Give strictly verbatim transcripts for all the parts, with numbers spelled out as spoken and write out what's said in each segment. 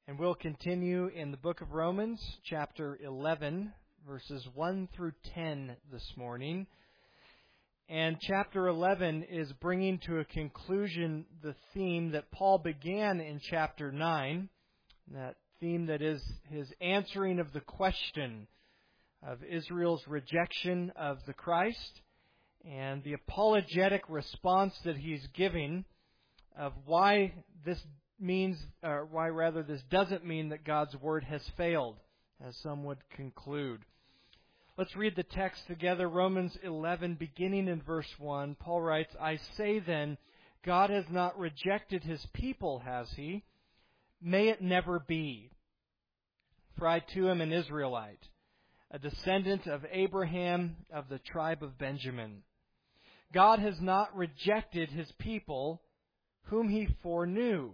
And we'll continue in the book of Romans, chapter eleven, verses one through ten this morning. And chapter eleven is bringing to a conclusion the theme that Paul began in chapter nine, that theme that is his answering of the question of Israel's rejection of the Christ and the apologetic response that he's giving of why this means, or why rather this doesn't mean that God's word has failed, as some would conclude. Let's read the text together, Romans eleven, beginning in verse one. Paul writes, "I say then, God has not rejected his people, has he? May it never be. For I too am an Israelite, a descendant of Abraham of the tribe of Benjamin. God has not rejected his people, whom he foreknew.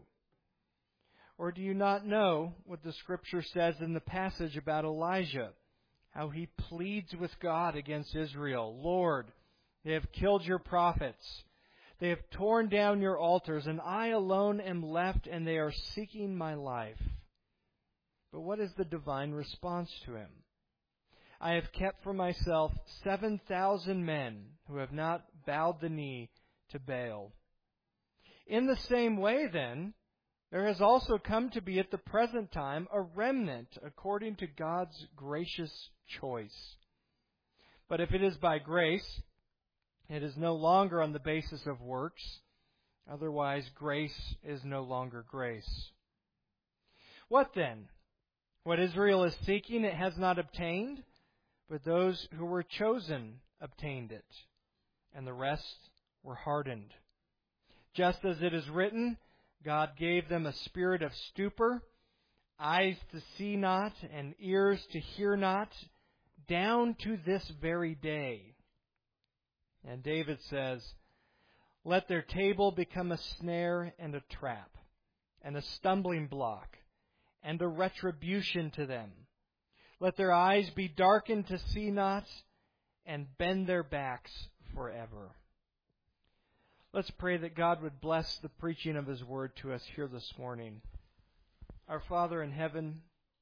Or do you not know what the Scripture says in the passage about Elijah, how he pleads with God against Israel? Lord, they have killed your prophets. They have torn down your altars, and I alone am left, and they are seeking my life." But what is the divine response to him? "I have kept for myself seven thousand men who have not bowed the knee to Baal. In the same way, then, there has also come to be at the present time a remnant according to God's gracious choice. But if it is by grace, it is no longer on the basis of works. Otherwise, grace is no longer grace. What then? What Israel is seeking it has not obtained, but those who were chosen obtained it, and the rest were hardened. Just as it is written, God gave them a spirit of stupor, eyes to see not, and ears to hear not, down to this very day." And David says, "Let their table become a snare and a trap, and a stumbling block, and a retribution to them. Let their eyes be darkened to see not, and bend their backs forever." Let's pray that God would bless the preaching of his word to us here this morning. Our Father in heaven,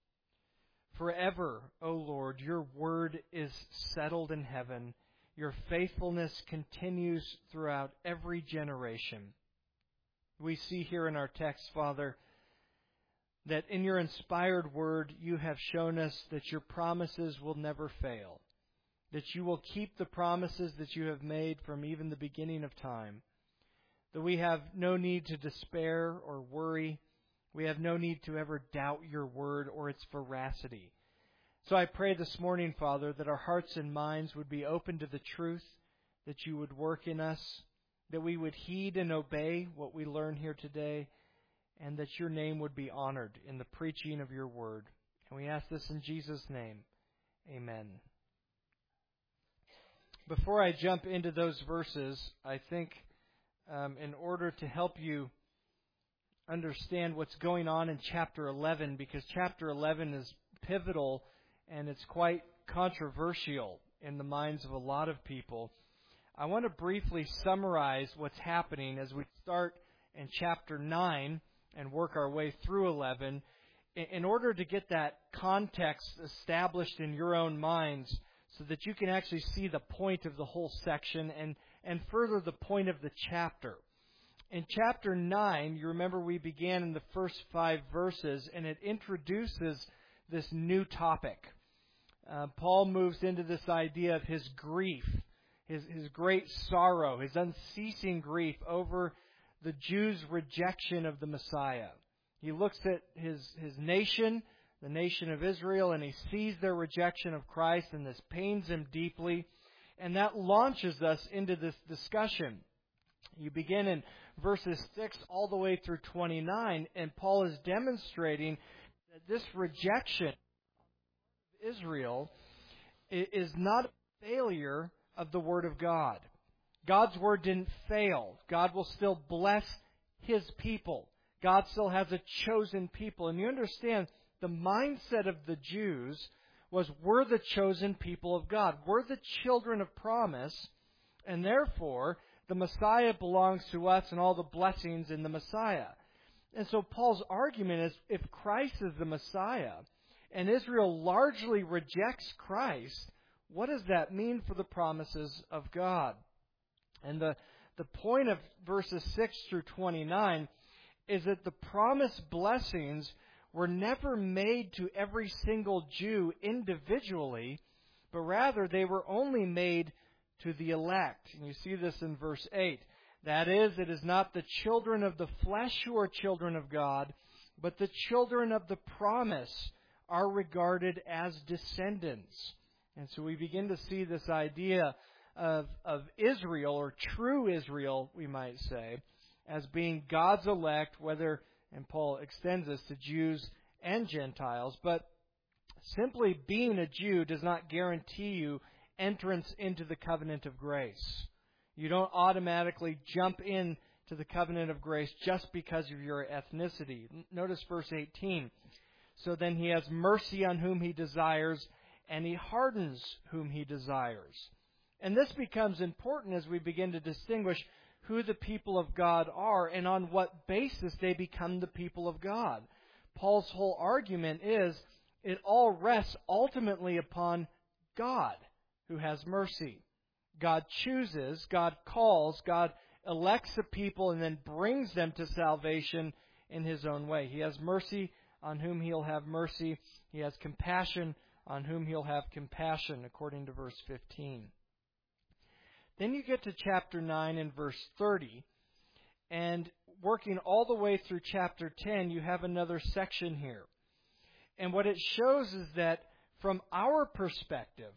forever, O Lord, your word is settled in heaven. Your faithfulness continues throughout every generation. We see here in our text, Father, that in your inspired word you have shown us that your promises will never fail, that you will keep the promises that you have made from even the beginning of time, that we have no need to despair or worry. We have no need to ever doubt your word or its veracity. So I pray this morning, Father, that our hearts and minds would be open to the truth, that you would work in us, that we would heed and obey what we learn here today, and that your name would be honored in the preaching of your word. And we ask this in Jesus' name. Amen. Before I jump into those verses, I think um, in order to help you understand what's going on in chapter eleven, because chapter eleven is pivotal and it's quite controversial in the minds of a lot of people, I want to briefly summarize what's happening as we start in chapter nine and work our way through eleven, in order to get that context established in your own minds so that you can actually see the point of the whole section and, and further the point of the chapter. In chapter nine, you remember we began in the first five verses, and it introduces this new topic. Uh, Paul moves into this idea of his grief, his, his great sorrow, his unceasing grief over the Jews' rejection of the Messiah. He looks at his, his nation, the nation of Israel, and he sees their rejection of Christ, and this pains him deeply. And that launches us into this discussion. You begin in verses six all the way through twenty-nine, and Paul is demonstrating that this rejection of Israel is not a failure of the Word of God. God's Word didn't fail. God will still bless His people. God still has a chosen people. And you understand, the mindset of the Jews was, we're the chosen people of God. We're the children of promise, and therefore the Messiah belongs to us and all the blessings in the Messiah. And so Paul's argument is, if Christ is the Messiah, and Israel largely rejects Christ, what does that mean for the promises of God? And the, the point of verses six through twenty-nine is that the promised blessings were never made to every single Jew individually, but rather they were only made to the elect. And you see this in verse eight. That is, it is not the children of the flesh who are children of God, but the children of the promise are regarded as descendants. And so we begin to see this idea of, of Israel, or true Israel, we might say, as being God's elect, whether, and Paul extends this to Jews and Gentiles, but simply being a Jew does not guarantee you entrance into the covenant of grace. You don't automatically jump in to the covenant of grace just because of your ethnicity. Notice verse eighteen. So then he has mercy on whom he desires, and he hardens whom he desires. And this becomes important as we begin to distinguish who the people of God are and on what basis they become the people of God. Paul's whole argument is it all rests ultimately upon God, who has mercy. God chooses, God calls, God elects a people and then brings them to salvation in His own way. He has mercy on whom He'll have mercy. He has compassion on whom He'll have compassion, according to verse fifteen. Then you get to chapter nine and verse thirty, and working all the way through chapter ten, you have another section here. And what it shows is that from our perspective,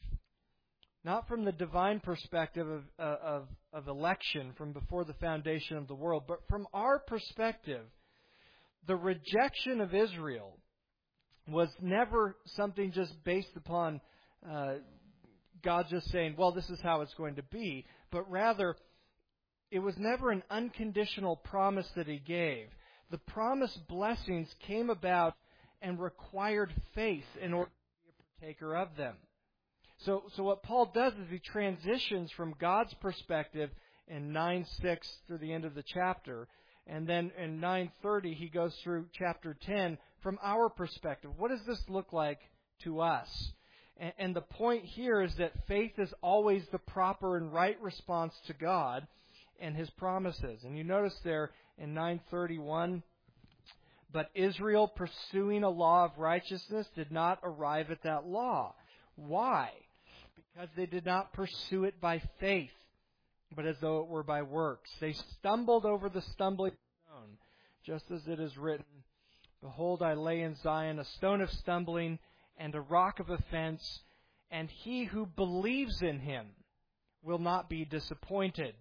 not from the divine perspective of, uh, of, of election from before the foundation of the world, but from our perspective, the rejection of Israel was never something just based upon uh, God just saying, well, this is how it's going to be, but rather it was never an unconditional promise that He gave. The promised blessings came about and required faith in order to be a partaker of them. So, so what Paul does is he transitions from God's perspective in nine six through the end of the chapter, and then in nine thirty he goes through chapter ten from our perspective. What does this look like to us? And, and the point here is that faith is always the proper and right response to God and His promises. And you notice there in nine thirty-one, but Israel, pursuing a law of righteousness, did not arrive at that law. Why? Because they did not pursue it by faith, but as though it were by works. They stumbled over the stumbling stone, just as it is written, behold, I lay in Zion a stone of stumbling and a rock of offense, and he who believes in Him will not be disappointed.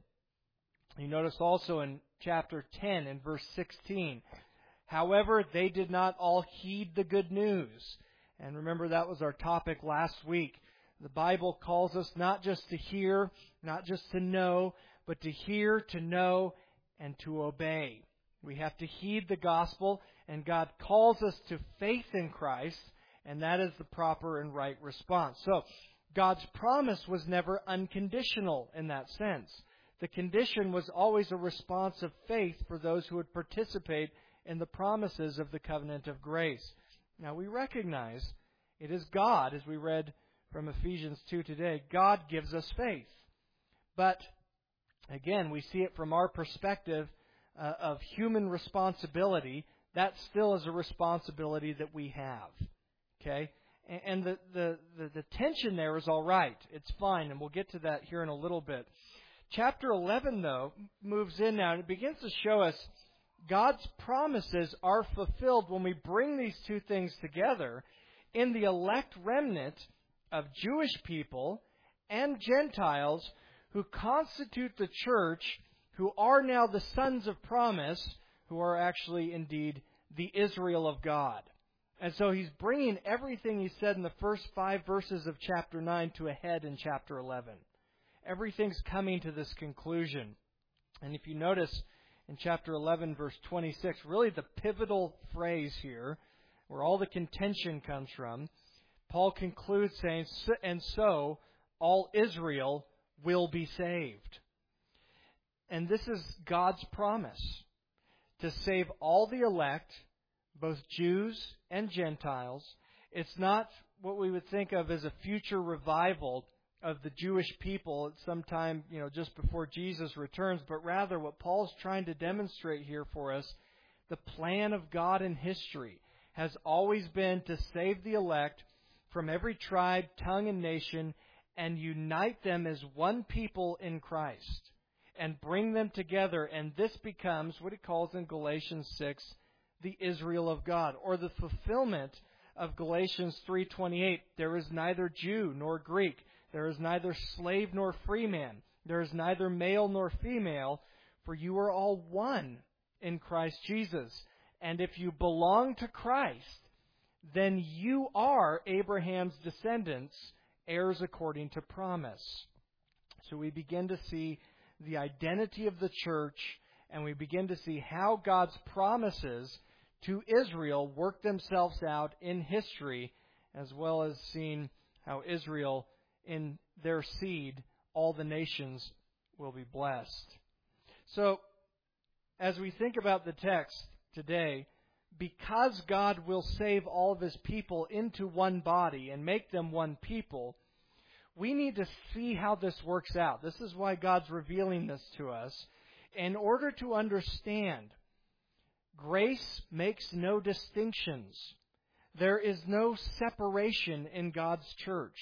You notice also in chapter ten and verse sixteen, however, they did not all heed the good news. And remember, that was our topic last week. The Bible calls us not just to hear, not just to know, but to hear, to know, and to obey. We have to heed the gospel, and God calls us to faith in Christ, and that is the proper and right response. So, God's promise was never unconditional in that sense. The condition was always a response of faith for those who would participate in the promises of the covenant of grace. Now, we recognize it is God, as we read from Ephesians two today, God gives us faith. But, again, we see it from our perspective uh, of human responsibility. That still is a responsibility that we have. Okay? And, and the, the, the, the tension there is all right. It's fine, and we'll get to that here in a little bit. Chapter eleven, though, moves in now, and it begins to show us God's promises are fulfilled when we bring these two things together in the elect remnant of Jewish people and Gentiles who constitute the church, who are now the sons of promise, who are actually indeed the Israel of God. And so he's bringing everything he said in the first five verses of chapter nine to a head in chapter eleven. Everything's coming to this conclusion. And if you notice in chapter eleven, verse twenty-six, really the pivotal phrase here, where all the contention comes from, Paul concludes saying, and so all Israel will be saved. And this is God's promise. to save all the elect, both Jews and Gentiles. It's not what we would think of as a future revival of the Jewish people at some time, you know, just before Jesus returns, but rather what Paul's trying to demonstrate here for us, the plan of God in history has always been to save the elect from every tribe, tongue, and nation and unite them as one people in Christ and bring them together. And this becomes what he calls in Galatians six, the Israel of God, or the fulfillment of Galatians three twenty-eight. There is neither Jew nor Greek. There is neither slave nor free man. There is neither male nor female, for you are all one in Christ Jesus. And if you belong to Christ, then you are Abraham's descendants, heirs according to promise. So we begin to see the identity of the church, and we begin to see how God's promises to Israel work themselves out in history, as well as seeing how Israel, in their seed, all the nations will be blessed. So, as we think about the text today, because God will save all of His people into one body and make them one people, we need to see how this works out. This is why God's revealing this to us. In order to understand, grace makes no distinctions. There is no separation in God's church.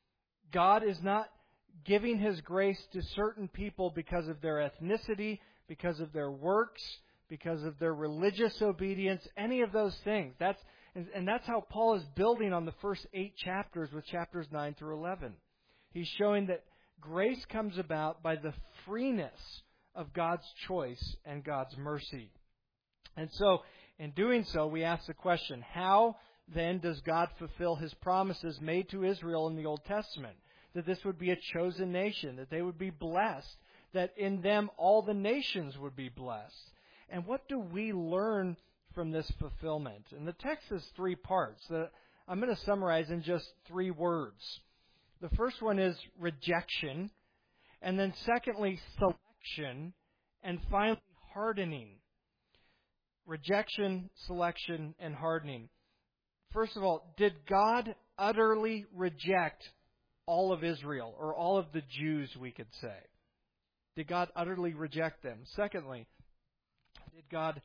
God is not giving His grace to certain people because of their ethnicity, because of their works, because of their religious obedience, any of those things. That's and that's how Paul is building on the first eight chapters with chapters nine through eleven. He's showing that grace comes about by the freeness of God's choice and God's mercy. And so, in doing so, we ask the question, how then does God fulfill His promises made to Israel in the Old Testament? That this would be a chosen nation, that they would be blessed, that in them all the nations would be blessed. And what do we learn from this fulfillment? And the text is three parts that I'm going to summarize in just three words. The first one is rejection, and then secondly, selection, and finally, hardening. Rejection, selection, and hardening. First of all, did God utterly reject all of Israel, or all of the Jews, we could say? Did God utterly reject them? Secondly, did God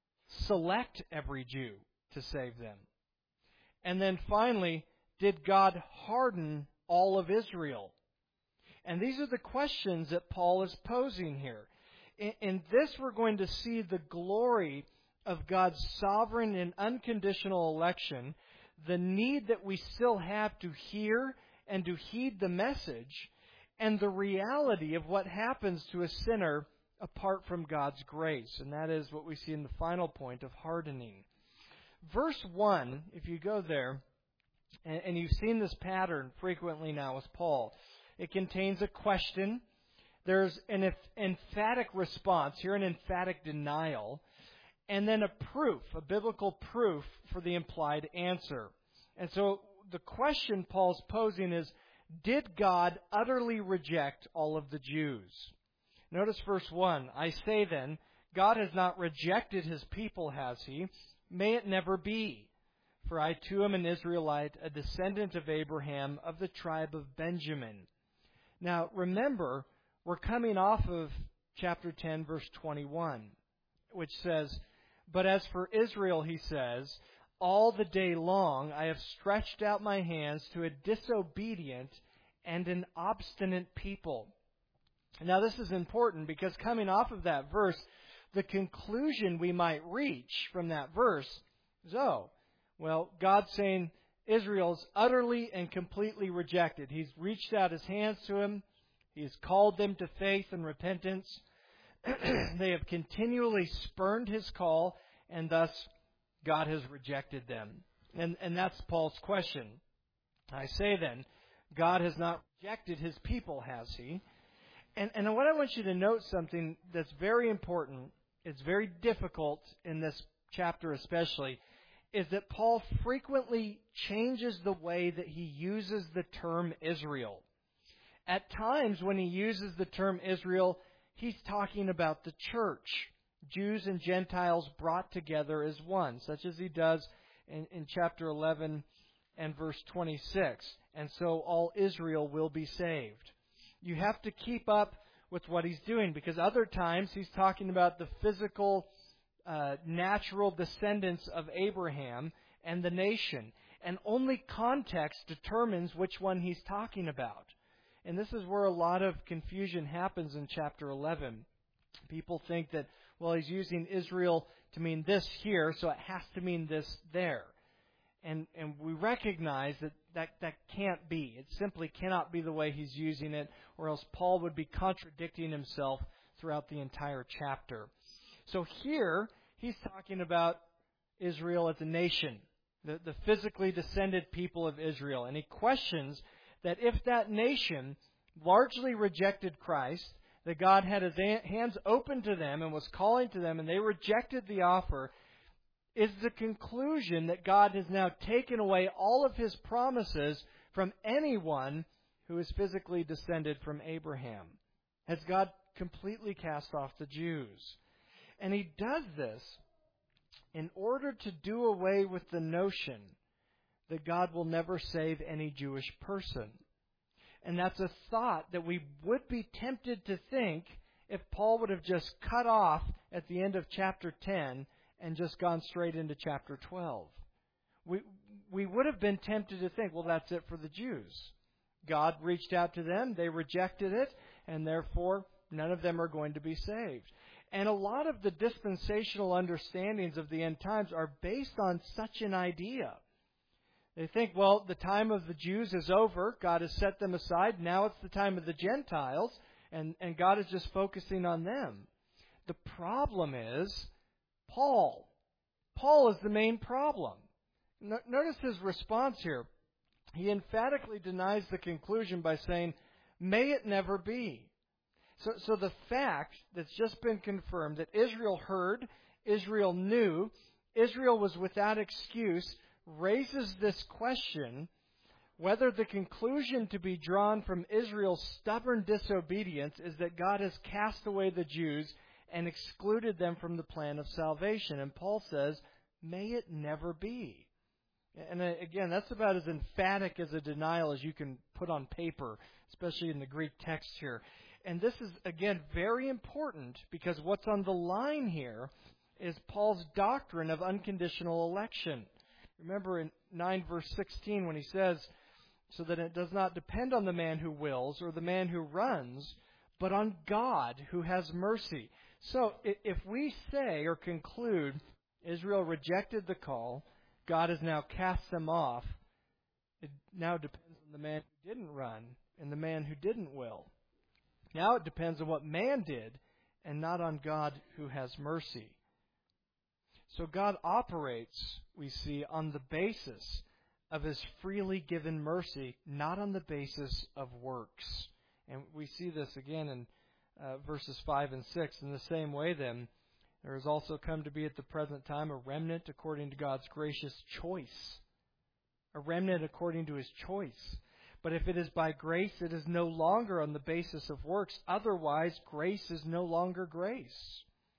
select every Jew to save them? And then finally, did God harden all of Israel? And these are the questions that Paul is posing here. In, in this, we're going to see the glory of God's sovereign and unconditional election, the need that we still have to hear and to heed the message, and the reality of what happens to a sinner apart from God's grace. And that is what we see in the final point of hardening. Verse one, if you go there, and, and you've seen this pattern frequently now with Paul, it contains a question. There's an emphatic response, here an emphatic denial, and then a proof, a biblical proof for the implied answer. And so the question Paul's posing is, did God utterly reject all of the Jews? Notice verse one. I say then, God has not rejected His people, has He? May it never be. For I too am an Israelite, a descendant of Abraham, of the tribe of Benjamin. Now remember, we're coming off of chapter ten, verse twenty-one, which says, but as for Israel, he says, all the day long I have stretched out my hands to a disobedient and an obstinate people. Now this is important because coming off of that verse, the conclusion we might reach from that verse is, oh, well, God's saying Israel's utterly and completely rejected. He's reached out His hands to him. He's called them to faith and repentance. They have continually spurned His call, and thus God has rejected them. And, and that's Paul's question. I say then, God has not rejected His people, has He? And, and what I want you to note something that's very important, it's very difficult in this chapter especially, is that Paul frequently changes the way that he uses the term Israel. At times when he uses the term Israel, he's talking about the church. Jews and Gentiles brought together as one, such as he does in, in chapter eleven and verse twenty-six. And so all Israel will be saved. You have to keep up with what he's doing, because other times he's talking about the physical, uh, natural descendants of Abraham and the nation. And only context determines which one he's talking about. And this is where a lot of confusion happens in chapter eleven. People think that, well, he's using Israel to mean this here, so it has to mean this there. And and we recognize that, that that can't be. It simply cannot be the way he's using it, or else Paul would be contradicting himself throughout the entire chapter. So here, he's talking about Israel as a nation, the, the physically descended people of Israel. And he questions that if that nation largely rejected Christ, that God had his hands open to them and was calling to them, and they rejected the offer, is the conclusion that God has now taken away all of his promises from anyone who is physically descended from Abraham. Has God completely cast off the Jews? And he does this in order to do away with the notion that God will never save any Jewish person. And that's a thought that we would be tempted to think if Paul would have just cut off at the end of chapter ten and just gone straight into chapter twelve. We we would have been tempted to think, well, that's it for the Jews. God reached out to them, they rejected it, and therefore none of them are going to be saved. And a lot of the dispensational understandings of the end times are based on such an idea. They think, well, the time of the Jews is over. God has set them aside. Now it's the time of the Gentiles, and, and God is just focusing on them. The problem is Paul. Paul is the main problem. No, notice his response here. He emphatically denies the conclusion by saying, may it never be. So, so the fact that's just been confirmed that Israel heard, Israel knew, Israel was without excuse, raises this question whether the conclusion to be drawn from Israel's stubborn disobedience is that God has cast away the Jews and excluded them from the plan of salvation. And Paul says, may it never be. And again, that's about as emphatic as a denial as you can put on paper, especially in the Greek text here. And this is, again, very important because what's on the line here is Paul's doctrine of unconditional election. Remember in nine verse sixteen when he says, so that it does not depend on the man who wills or the man who runs, but on God who has mercy. So if we say or conclude Israel rejected the call, God has now cast them off, it now depends on the man who didn't run and the man who didn't will. Now it depends on what man did and not on God who has mercy. So God operates, we see, on the basis of his freely given mercy, not on the basis of works. And we see this again in uh, verses five and six. In the same way, then, there has also come to be at the present time a remnant according to God's gracious choice. A remnant according to his choice. But if it is by grace, it is no longer on the basis of works. Otherwise, grace is no longer grace.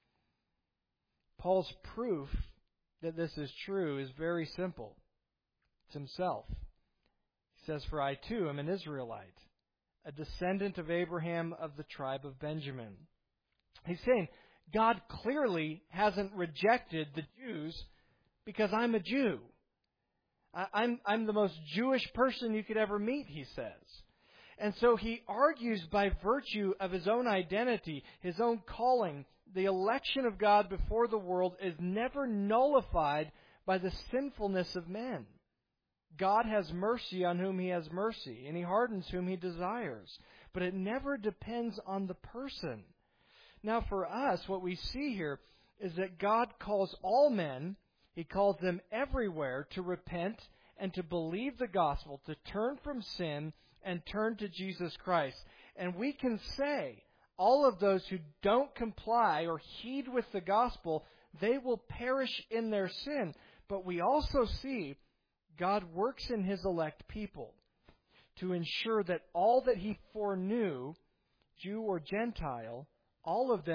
Paul's proof that this is true is very simple. It's himself. He says, for I too am an Israelite, a descendant of Abraham of the tribe of Benjamin. He's saying, God clearly hasn't rejected the Jews because I'm a Jew. I'm, I'm the most Jewish person you could ever meet, he says. And so he argues by virtue of his own identity, his own calling, the election of God before the world is never nullified by the sinfulness of men. God has mercy on whom he has mercy, and he hardens whom he desires. But it never depends on the person. Now for us, what we see here is that God calls all men, he calls them everywhere to repent and to believe the gospel, to turn from sin and turn to Jesus Christ. And we can say, all of those who don't comply or heed with the gospel, they will perish in their sin. But we also see God works in his elect people to ensure that all that he foreknew, Jew or Gentile, all of them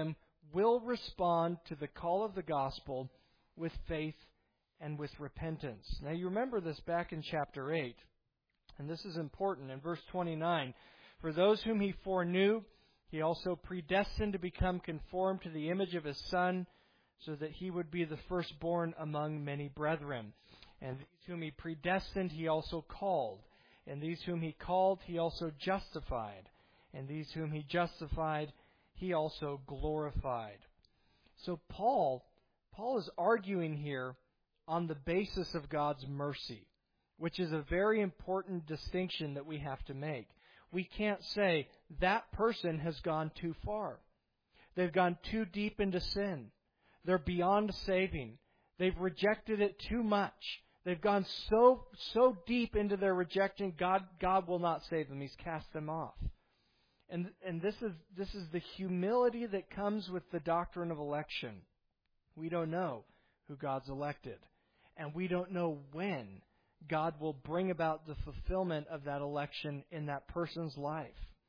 will respond to the call of the gospel with faith and with repentance. Now you remember this back in chapter eight, and this is important. In verse twenty-nine, for those whom he foreknew, he also predestined to become conformed to the image of his Son, so that he would be the firstborn among many brethren. And these whom he predestined, he also called. And these whom he called, he also justified. And these whom he justified, he also glorified. So Paul, Paul is arguing here on the basis of God's mercy, which is a very important distinction that we have to make. We can't say that person has gone too far. They've gone too deep into sin. They're beyond saving. They've rejected it too much. They've gone so so deep into their rejection, God God will not save them. He's cast them off. And and this is this is the humility that comes with the doctrine of election. We don't know who God's elected, and we don't know when God will bring about the fulfillment of that election in that person's life.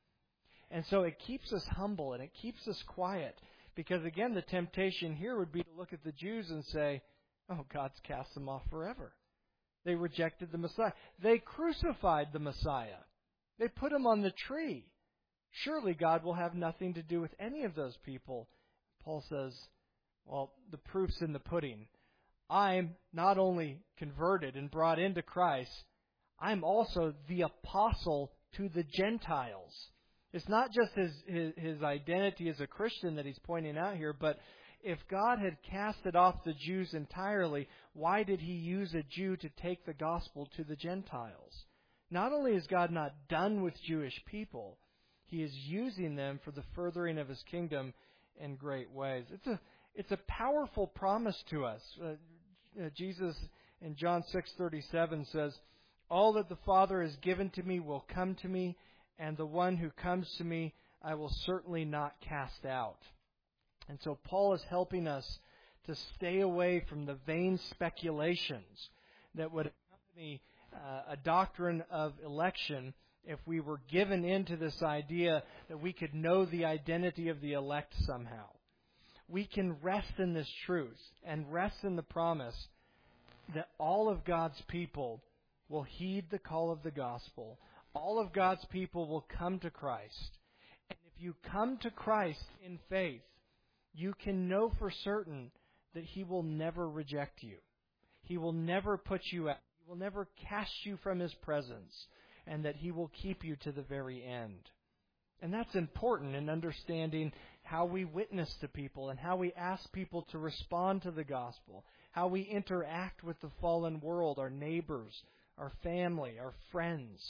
And so it keeps us humble and it keeps us quiet. Because again, the temptation here would be to look at the Jews and say, oh, God's cast them off forever. They rejected the Messiah. They crucified the Messiah. They put him on the tree. Surely God will have nothing to do with any of those people. Paul says, well, the proof's in the pudding. I'm not only converted and brought into Christ, I'm also the apostle to the Gentiles. It's not just his, his, his identity as a Christian that he's pointing out here, but if God had casted off the Jews entirely, why did he use a Jew to take the gospel to the Gentiles? Not only is God not done with Jewish people, he is using them for the furthering of his kingdom in great ways. It's a, it's a powerful promise to us. Uh, uh, Jesus in John six thirty-seven says, all that the Father has given to me will come to me, and the one who comes to me I will certainly not cast out. And so Paul is helping us to stay away from the vain speculations that would accompany uh, a doctrine of election if we were given into this idea that we could know the identity of the elect somehow. We can rest in this truth and rest in the promise that all of God's people will heed the call of the gospel. All of God's people will come to Christ. And if you come to Christ in faith, you can know for certain that he will never reject you. He will never put you out. He will never cast you from his presence, and that he will keep you to the very end. And that's important in understanding how we witness to people and how we ask people to respond to the gospel, how we interact with the fallen world, our neighbors, our family, our friends.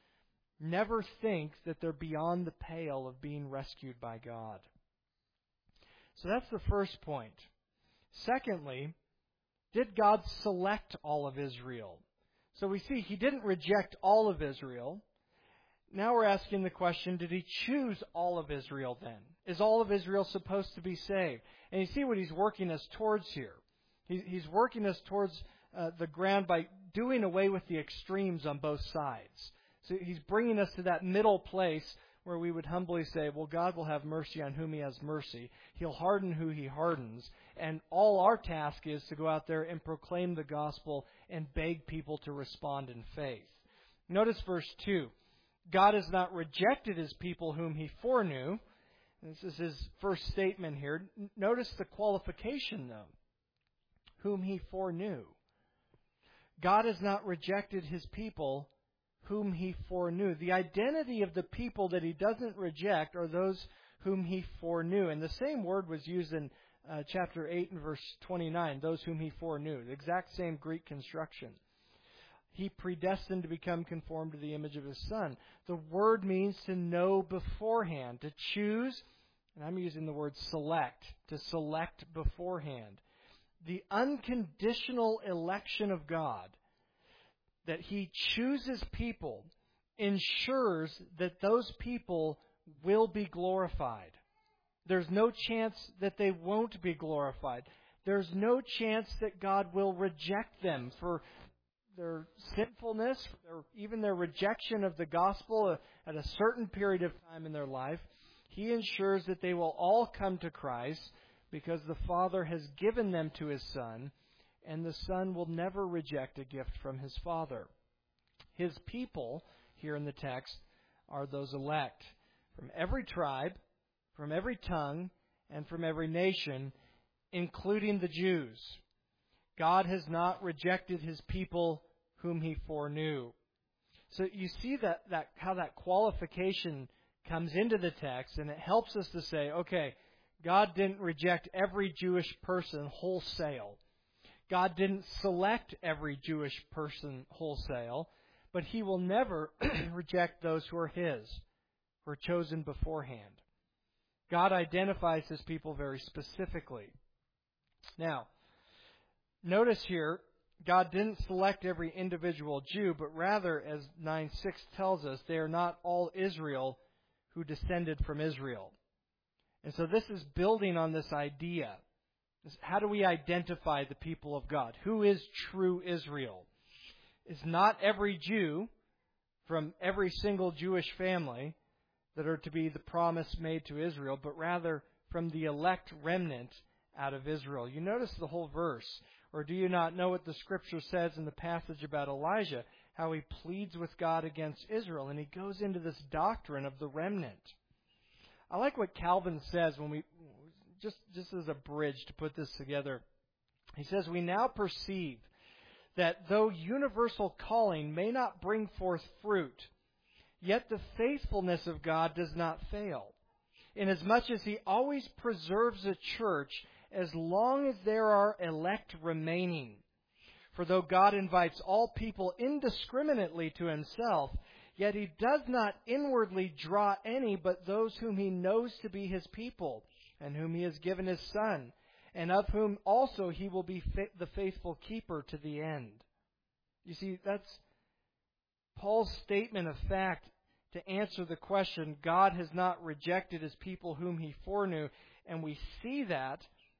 Never think that they're beyond the pale of being rescued by God. So that's the first point. Secondly, did God select all of Israel? So we see he didn't reject all of Israel. Now we're asking the question, did he choose all of Israel then? Is all of Israel supposed to be saved? And you see what he's working us towards here. He's working us towards uh, the ground by doing away with the extremes on both sides. So he's bringing us to that middle place where we would humbly say, well, God will have mercy on whom he has mercy. He'll harden who he hardens. And all our task is to go out there and proclaim the gospel and beg people to respond in faith. Notice verse two. God has not rejected his people whom he foreknew. This is his first statement here. Notice the qualification, though. Whom he foreknew. God has not rejected his people whom he foreknew. The identity of the people that he doesn't reject are those whom he foreknew. And the same word was used in uh, chapter eight and verse twenty-nine, those whom he foreknew. The exact same Greek construction. He predestined to become conformed to the image of his Son. The word means to know beforehand, to choose, and I'm using the word select, to select beforehand. The unconditional election of God, that he chooses people, ensures that those people will be glorified. There's no chance that they won't be glorified. There's no chance that God will reject them for their sinfulness, or even their rejection of the gospel at a certain period of time in their life. He ensures that they will all come to Christ, because the Father has given them to His Son, and the Son will never reject a gift from His Father. His people, here in the text, are those elect from every tribe, from every tongue, and from every nation, including the Jews. God has not rejected His people whom He foreknew. So you see that, that how that qualification comes into the text, and it helps us to say, okay, God didn't reject every Jewish person wholesale. God didn't select every Jewish person wholesale, but He will never reject those who are His, who are chosen beforehand. God identifies His people very specifically. Now, notice here, God didn't select every individual Jew, but rather, as nine six tells us, they are not all Israel who descended from Israel. And so this is building on this idea. How do we identify the people of God? Who is true Israel? It's not every Jew from every single Jewish family that are to be the promise made to Israel, but rather from the elect remnant out of Israel. You notice the whole verse. Or do you not know what the Scripture says in the passage about Elijah, how he pleads with God against Israel, and he goes into this doctrine of the remnant. I like what Calvin says when we, just, just as a bridge to put this together. He says, we now perceive that though universal calling may not bring forth fruit, yet the faithfulness of God does not fail, inasmuch as He always preserves a church as long as there are elect remaining. For though God invites all people indiscriminately to Himself, yet He does not inwardly draw any but those whom He knows to be His people, and whom He has given His Son, and of whom also He will be fa- the faithful keeper to the end. You see, that's Paul's statement of fact to answer the question, God has not rejected His people whom He foreknew, and we see that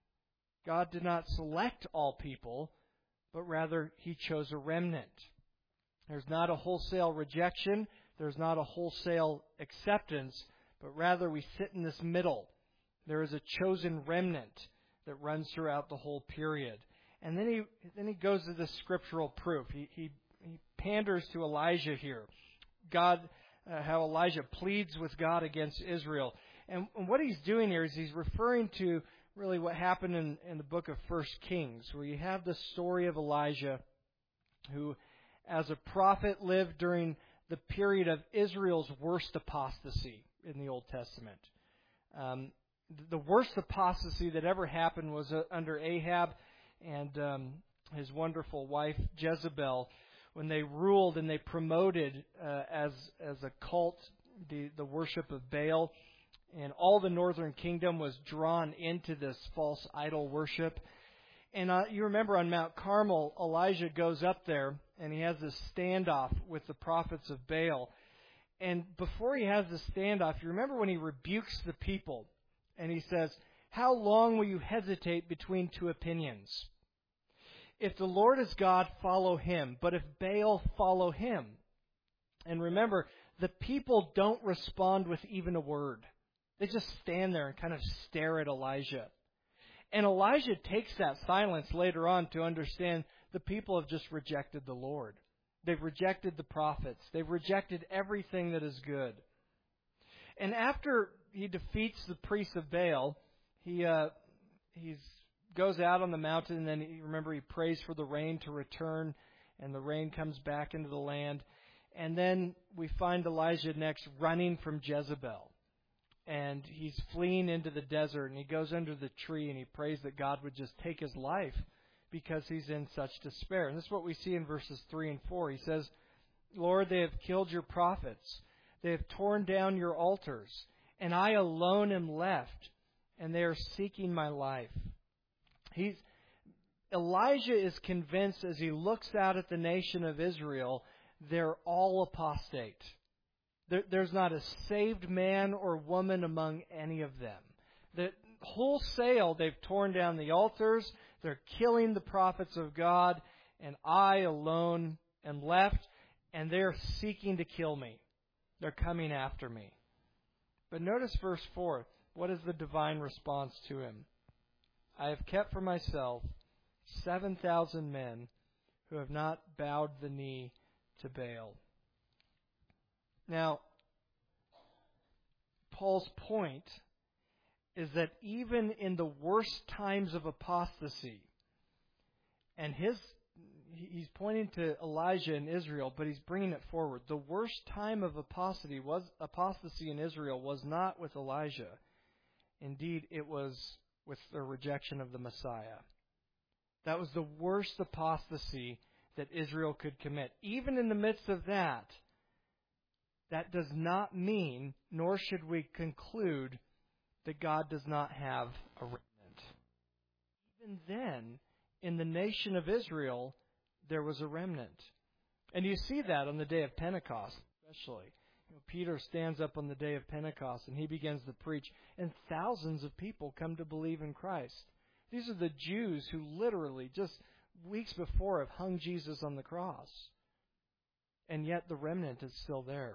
God did not select all people, but rather He chose a remnant. There's not a wholesale rejection. There's not a wholesale acceptance, but rather we sit in this middle. There is a chosen remnant that runs throughout the whole period. And then he then he goes to the scriptural proof. He he, he panders to Elijah here. God, uh, how Elijah pleads with God against Israel. And, and what he's doing here is he's referring to really what happened in, in the book of First Kings, where you have the story of Elijah, who, as a prophet, lived during the period of Israel's worst apostasy in the Old Testament. Um, the worst apostasy that ever happened was uh, under Ahab and um, his wonderful wife Jezebel, when they ruled and they promoted uh, as as a cult the, the worship of Baal. And all the northern kingdom was drawn into this false idol worship. And uh, you remember on Mount Carmel, Elijah goes up there and he has this standoff with the prophets of Baal. And before he has the standoff, you remember when he rebukes the people and he says, how long will you hesitate between two opinions? If the Lord is God, follow Him. But if Baal, follow him. And remember, the people don't respond with even a word. They just stand there and kind of stare at Elijah. And Elijah takes that silence later on to understand the people have just rejected the Lord. They've rejected the prophets. They've rejected everything that is good. And after he defeats the priests of Baal, he uh, he's goes out on the mountain, and then he, remember he prays for the rain to return, and the rain comes back into the land. And then we find Elijah next running from Jezebel. And he's fleeing into the desert, and he goes under the tree, and he prays that God would just take his life because he's in such despair. And this is what we see in verses three and four. He says, Lord, they have killed your prophets. They have torn down your altars, and I alone am left, and they are seeking my life. He's Elijah is convinced as he looks out at the nation of Israel, they're all apostate. There, there's not a saved man or woman among any of them. The wholesale, they've torn down the altars, they're killing the prophets of God, and I alone am left, and they're seeking to kill me. They're coming after me. But notice verse four. What is the divine response to him? I have kept for myself seven thousand men who have not bowed the knee to Baal. Now, Paul's point is that even in the worst times of apostasy, and his he's pointing to Elijah in Israel, but he's bringing it forward. The worst time of apostasy was apostasy in Israel was not with Elijah. Indeed, it was with their rejection of the Messiah. That was the worst apostasy that Israel could commit. Even in the midst of that, that does not mean, nor should we conclude, that God does not have a remnant. Even then, in the nation of Israel, there was a remnant. And you see that on the day of Pentecost, especially. You know, Peter stands up on the day of Pentecost and he begins to preach, and thousands of people come to believe in Christ. These are the Jews who literally, just weeks before, have hung Jesus on the cross. And yet the remnant is still there.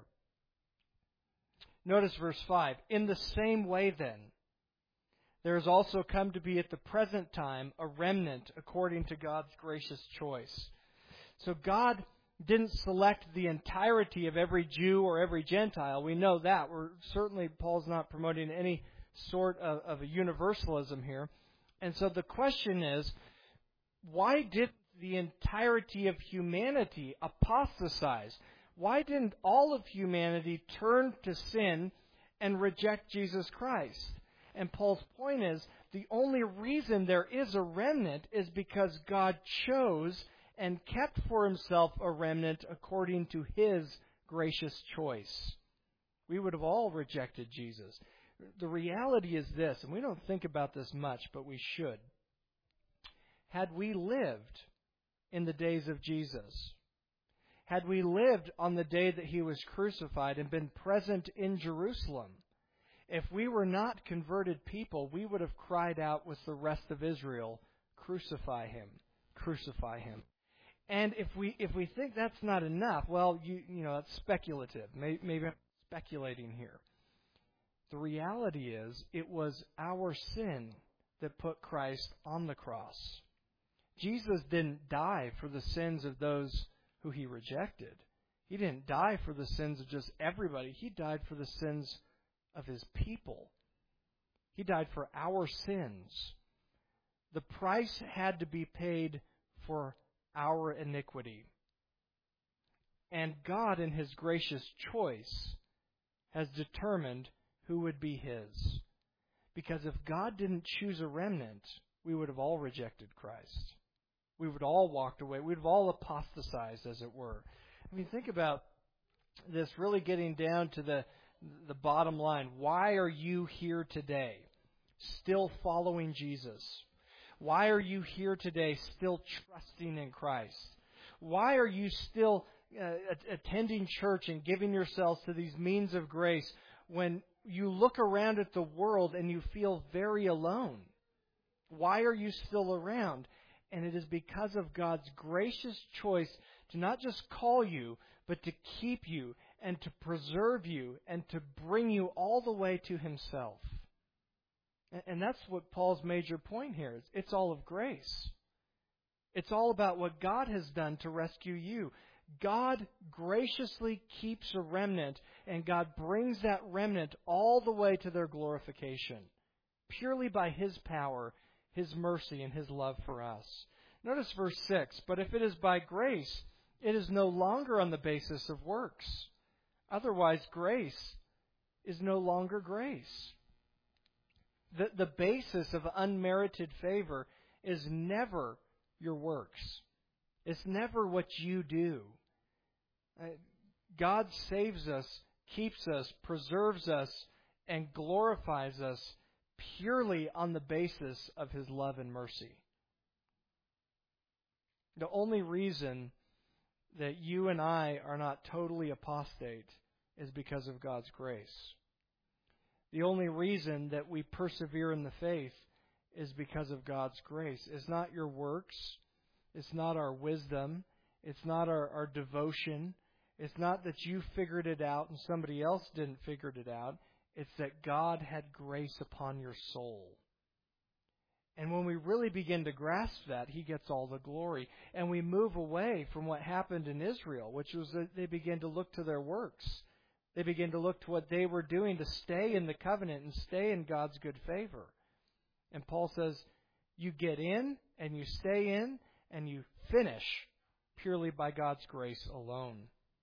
Notice verse five. In the same way then, there has also come to be at the present time a remnant according to God's gracious choice. So God didn't select the entirety of every Jew or every Gentile. We know that. We're certainly, Paul's not promoting any sort of, of a universalism here. And so the question is, why did the entirety of humanity apostatize? Why didn't all of humanity turn to sin and reject Jesus Christ? And Paul's point is, the only reason there is a remnant is because God chose and kept for himself a remnant according to his gracious choice. We would have all rejected Jesus. The reality is this, and we don't think about this much, but we should. Had we lived in the days of Jesus, had we lived on the day that he was crucified and been present in Jerusalem, if we were not converted people, we would have cried out with the rest of Israel, "Crucify him, crucify him." And if we if we think that's not enough, well, you you know, that's speculative. Maybe, maybe I'm speculating here. The reality is, it was our sin that put Christ on the cross. Jesus didn't die for the sins of those who he rejected. He didn't die for the sins of just everybody. He died for the sins of his people. He died for our sins. The price had to be paid for our iniquity. And God, in his gracious choice, has determined who would be his. Because if God didn't choose a remnant, we would have all rejected Christ. We would all walked away. We would have all apostatized, as it were. I mean, think about this really getting down to the the bottom line. Why are you here today, still following Jesus? Why are you here today, still trusting in Christ? Why are you still uh, attending church and giving yourselves to these means of grace when you look around at the world and you feel very alone? Why are you still around? And it is because of God's gracious choice to not just call you, but to keep you and to preserve you and to bring you all the way to himself. And that's what Paul's major point here is. It's all of grace. It's all about what God has done to rescue you. God graciously keeps a remnant, and God brings that remnant all the way to their glorification, purely by his power, his mercy, and his love for us. Notice verse six, "But if it is by grace, it is no longer on the basis of works. Otherwise, grace is no longer grace." The, the basis of unmerited favor is never your works. It's never what you do. God saves us, keeps us, preserves us, and glorifies us purely on the basis of his love and mercy. The only reason that you and I are not totally apostate is because of God's grace. The only reason that we persevere in the faith is because of God's grace. It's not your works. It's not our wisdom. It's not our, our devotion. It's not that you figured it out and somebody else didn't figure it out. It's that God had grace upon your soul. And when we really begin to grasp that, He gets all the glory. And we move away from what happened in Israel, which was that they begin to look to their works. They begin to look to what they were doing to stay in the covenant and stay in God's good favor. And Paul says, you get in and you stay in and you finish purely by God's grace alone.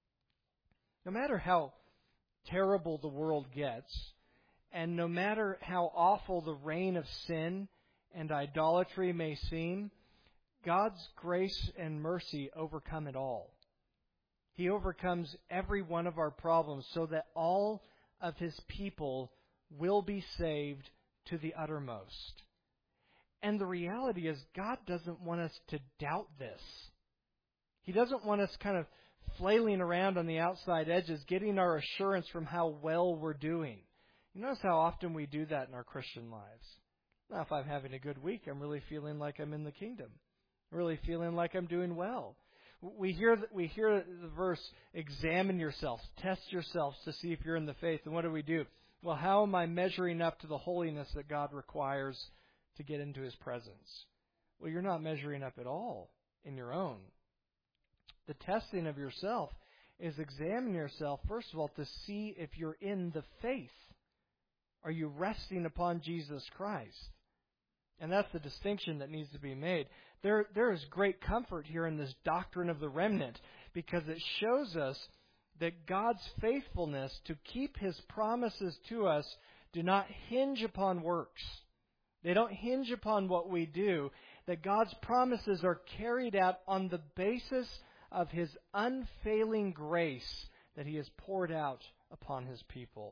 No matter how terrible the world gets, and no matter how awful the reign of sin and idolatry may seem, God's grace and mercy overcome it all. He overcomes every one of our problems so that all of His people will be saved to the uttermost. And the reality is, God doesn't want us to doubt this. He doesn't want us kind of flailing around on the outside edges, getting our assurance from how well we're doing. You notice how often we do that in our Christian lives. Now, if I'm having a good week, I'm really feeling like I'm in the kingdom. I'm really feeling like I'm doing well. We hear we hear the verse, examine yourselves, test yourselves to see if you're in the faith. And what do we do? Well, how am I measuring up to the holiness that God requires to get into His presence? Well, you're not measuring up at all in your own. The testing of yourself is examine yourself, first of all, to see if you're in the faith. Are you resting upon Jesus Christ? And that's the distinction that needs to be made. There, there is great comfort here in this doctrine of the remnant because it shows us that God's faithfulness to keep His promises to us do not hinge upon works. They don't hinge upon what we do. That God's promises are carried out on the basis of His unfailing grace that He has poured out upon His people.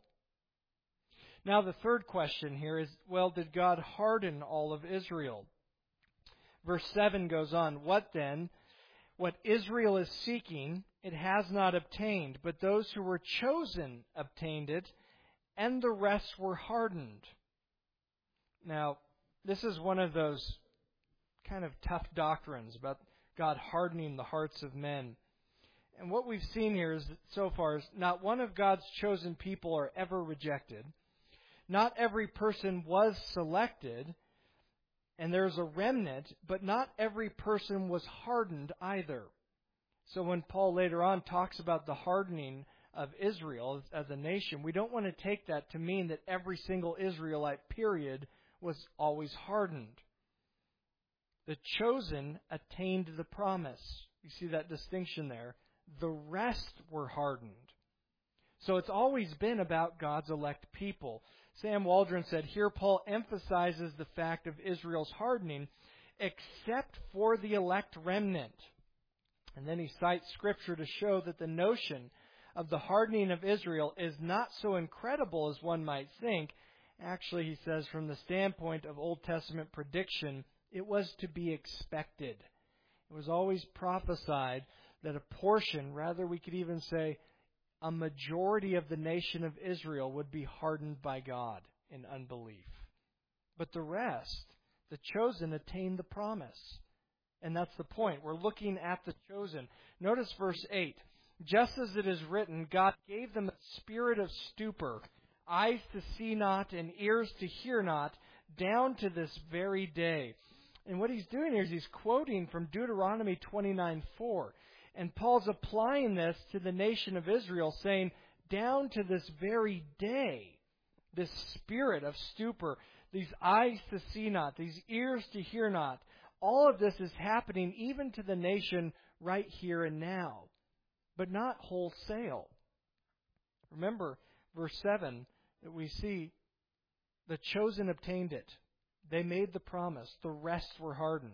Now the third question here is, well, did God harden all of Israel? Verse seven goes on, what then? What Israel is seeking, it has not obtained, but those who were chosen obtained it, and the rest were hardened. Now, this is one of those kind of tough doctrines about God hardening the hearts of men. And what we've seen here is that so far is not one of God's chosen people are ever rejected. Not every person was selected, and there's a remnant, but not every person was hardened either. So when Paul later on talks about the hardening of Israel as a nation, we don't want to take that to mean that every single Israelite period was always hardened. The chosen attained the promise. You see that distinction there. The rest were hardened. So it's always been about God's elect people. Sam Waldron said, here Paul emphasizes the fact of Israel's hardening, except for the elect remnant. And then he cites Scripture to show that the notion of the hardening of Israel is not so incredible as one might think. Actually, he says, from the standpoint of Old Testament prediction, it was to be expected. It was always prophesied that a portion, rather we could even say a majority of the nation of Israel would be hardened by God in unbelief. But the rest, the chosen, attained the promise. And that's the point. We're looking at the chosen. Notice verse eight. Just as it is written, God gave them a spirit of stupor, eyes to see not and ears to hear not, down to this very day. And what he's doing here is he's quoting from Deuteronomy twenty-nine four. And Paul's applying this to the nation of Israel, saying, down to this very day, this spirit of stupor, these eyes to see not, these ears to hear not, all of this is happening even to the nation right here and now, but not wholesale. Remember, verse seven, that we see the chosen obtained it. They made the promise. The rest were hardened.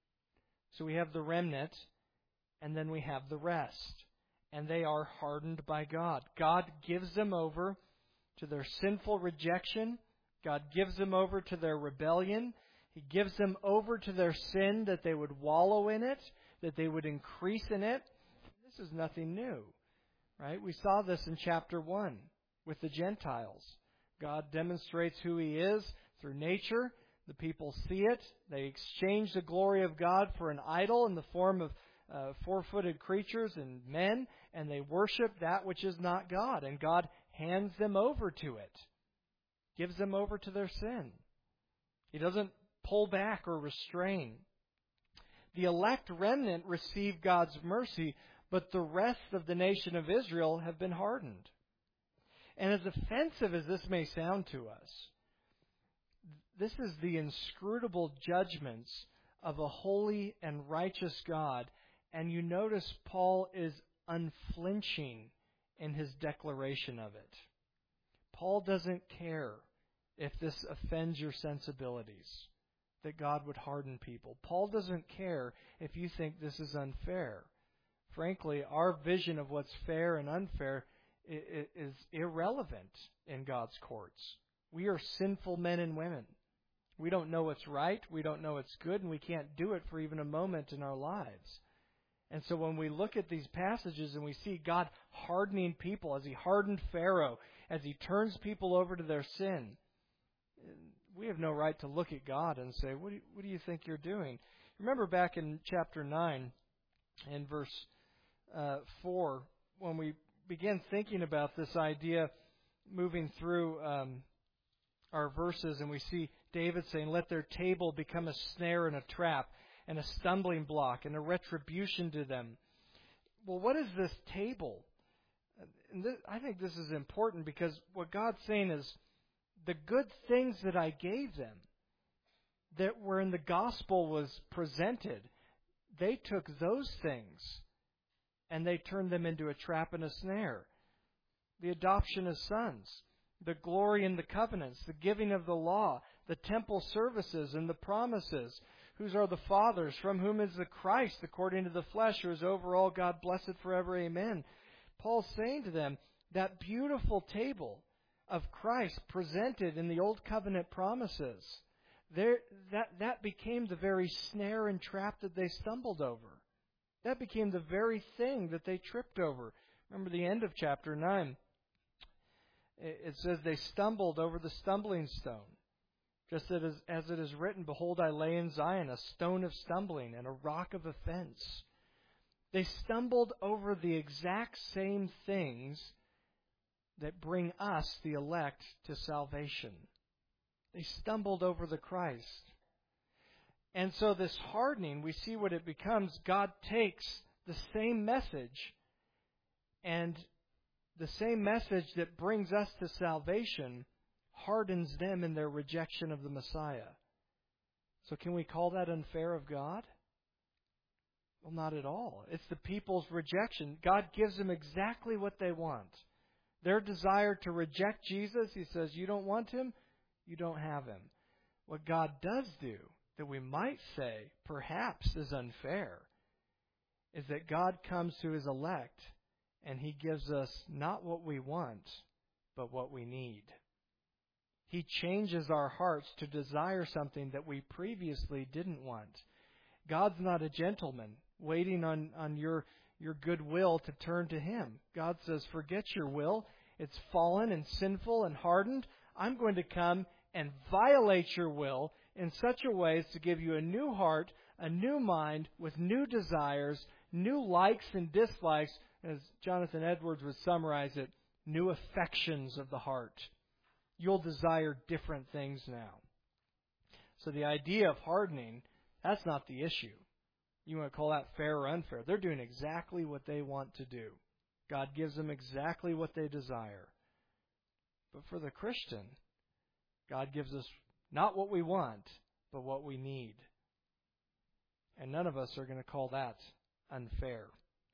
So we have the remnant, and then we have the rest. And they are hardened by God. God gives them over to their sinful rejection. God gives them over to their rebellion. He gives them over to their sin, that they would wallow in it, that they would increase in it. This is nothing new, right? We saw this in chapter one with the Gentiles. God demonstrates who He is through nature. The people see it. They exchange the glory of God for an idol in the form of uh, four-footed creatures and men, and they worship that which is not God. And God hands them over to it, gives them over to their sin. He doesn't pull back or restrain. The elect remnant receive God's mercy, but the rest of the nation of Israel have been hardened. And as offensive as this may sound to us, this is the inscrutable judgments of a holy and righteous God. And you notice Paul is unflinching in his declaration of it. Paul doesn't care if this offends your sensibilities, that God would harden people. Paul doesn't care if you think this is unfair. Frankly, our vision of what's fair and unfair is irrelevant in God's courts. We are sinful men and women. We don't know what's right, we don't know what's good, and we can't do it for even a moment in our lives. And so when we look at these passages and we see God hardening people, as He hardened Pharaoh, as He turns people over to their sin, we have no right to look at God and say, what do you, what do you think you're doing? Remember back in chapter nine and verse uh, four, when we began thinking about this idea, moving through um, our verses, and we see David saying, let their table become a snare and a trap, and a stumbling block, and a retribution to them. Well, what is this table? And this, I think this is important, because what God's saying is, the good things that I gave them, that wherein the gospel was presented, they took those things and they turned them into a trap and a snare. The adoption as sons, the glory in the covenants, the giving of the law, the temple services and the promises. Whose are the fathers? From whom is the Christ, according to the flesh, who is over all, God blessed forever, amen. Paul's saying to them, that beautiful table of Christ presented in the Old Covenant promises, there, that, that became the very snare and trap that they stumbled over. That became the very thing that they tripped over. Remember the end of chapter nine. It says they stumbled over the stumbling stone. Just as, as it is written, behold, I lay in Zion a stone of stumbling and a rock of offense. They stumbled over the exact same things that bring us, the elect, to salvation. They stumbled over the Christ. And so this hardening, we see what it becomes. God takes the same message, and the same message that brings us to salvation hardens them in their rejection of the Messiah. So can we call that unfair of God? Well, not at all. It's the people's rejection. God gives them exactly what they want. Their desire to reject Jesus, He says, you don't want Him, you don't have Him. What God does do, that we might say, perhaps is unfair, is that God comes to His elect and He gives us not what we want, but what we need. He changes our hearts to desire something that we previously didn't want. God's not a gentleman waiting on, on your, your goodwill to turn to Him. God says, forget your will. It's fallen and sinful and hardened. I'm going to come and violate your will in such a way as to give you a new heart, a new mind with new desires, new likes and dislikes, as Jonathan Edwards would summarize it, new affections of the heart. You'll desire different things now. So the idea of hardening, that's not the issue. You want to call that fair or unfair? They're doing exactly what they want to do. God gives them exactly what they desire. But for the Christian, God gives us not what we want, but what we need. And none of us are going to call that unfair.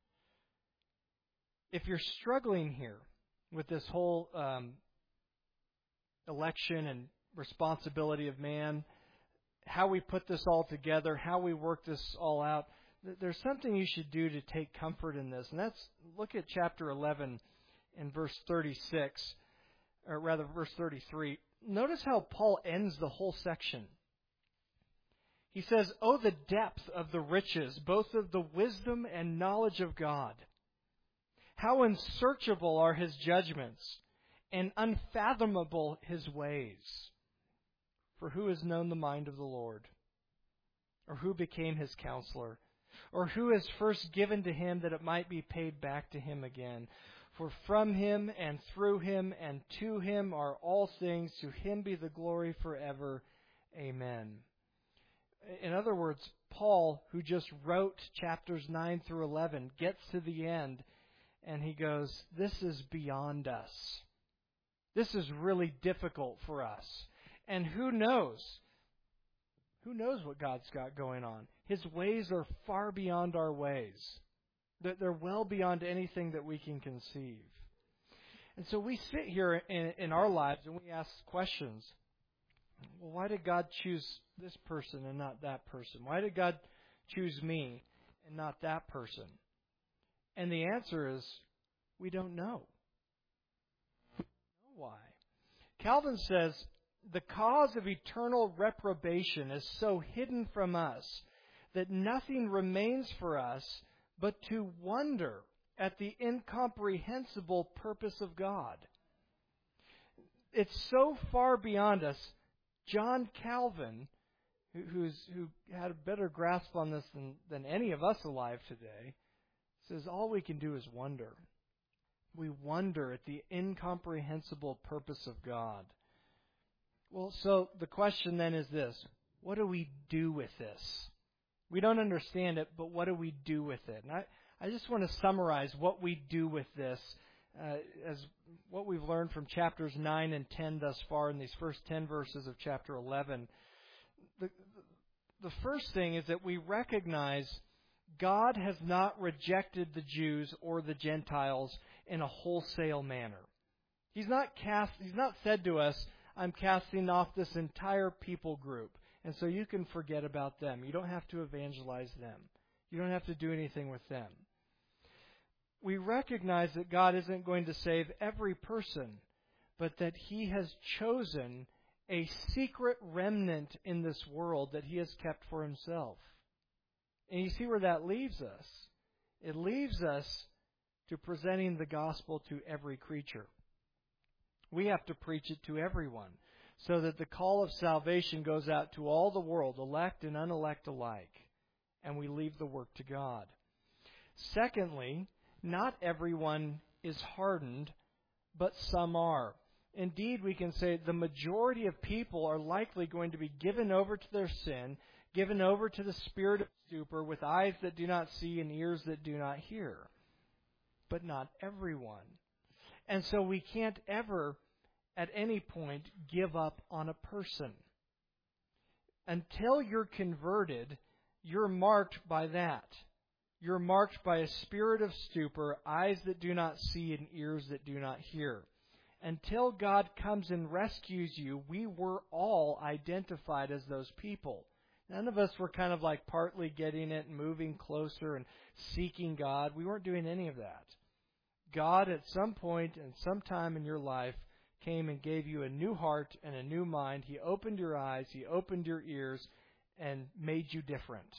If you're struggling here with this whole um, election and responsibility of man, how we put this all together, how we work this all out, there's something you should do to take comfort in this. And that's, look at chapter eleven in verse thirty-six, or rather verse thirty-three. Notice how Paul ends the whole section. He says, oh, the depth of the riches, both of the wisdom and knowledge of God. How unsearchable are His judgments, and unfathomable His ways. For who has known the mind of the Lord? Or who became His counselor? Or who has first given to Him that it might be paid back to Him again? For from Him and through Him and to Him are all things. To Him be the glory forever. Amen. In other words, Paul, who just wrote chapters nine through eleven, gets to the end and he goes, this is beyond us. This is really difficult for us. And who knows? Who knows what God's got going on? His ways are far beyond our ways. They're well beyond anything that we can conceive. And so we sit here in, in our lives and we ask questions. Well, why did God choose this person and not that person? Why did God choose me and not that person? And the answer is, we don't know. We don't know why. Calvin says, the cause of eternal reprobation is so hidden from us that nothing remains for us but to wonder at the incomprehensible purpose of God. It's so far beyond us. John Calvin, who, who's, who had a better grasp on this than, than any of us alive today, says all we can do is wonder. We wonder at the incomprehensible purpose of God. Well, so the question then is this: what do we do with this? We don't understand it, but what do we do with it? And I, I just want to summarize what we do with this uh, as what we've learned from chapters nine and ten thus far in these first ten verses of chapter eleven. The, the first thing is that we recognize God has not rejected the Jews or the Gentiles in a wholesale manner. He's not cast. He's not said to us, I'm casting off this entire people group, and so you can forget about them. You don't have to evangelize them. You don't have to do anything with them. We recognize that God isn't going to save every person, but that He has chosen a secret remnant in this world that He has kept for Himself. And you see where that leaves us. It leaves us to presenting the gospel to every creature. We have to preach it to everyone so that the call of salvation goes out to all the world, elect and unelect alike, and we leave the work to God. Secondly, not everyone is hardened, but some are. Indeed, we can say the majority of people are likely going to be given over to their sin, given over to the spirit of stupor, with eyes that do not see and ears that do not hear. But not everyone. And so we can't ever, at any point, give up on a person. Until you're converted, you're marked by that. You're marked by a spirit of stupor, eyes that do not see and ears that do not hear. Until God comes and rescues you, we were all identified as those people. None of us were kind of like partly getting it and moving closer and seeking God. We weren't doing any of that. God, at some point and some time in your life, came and gave you a new heart and a new mind. He opened your eyes, He opened your ears, and made you different.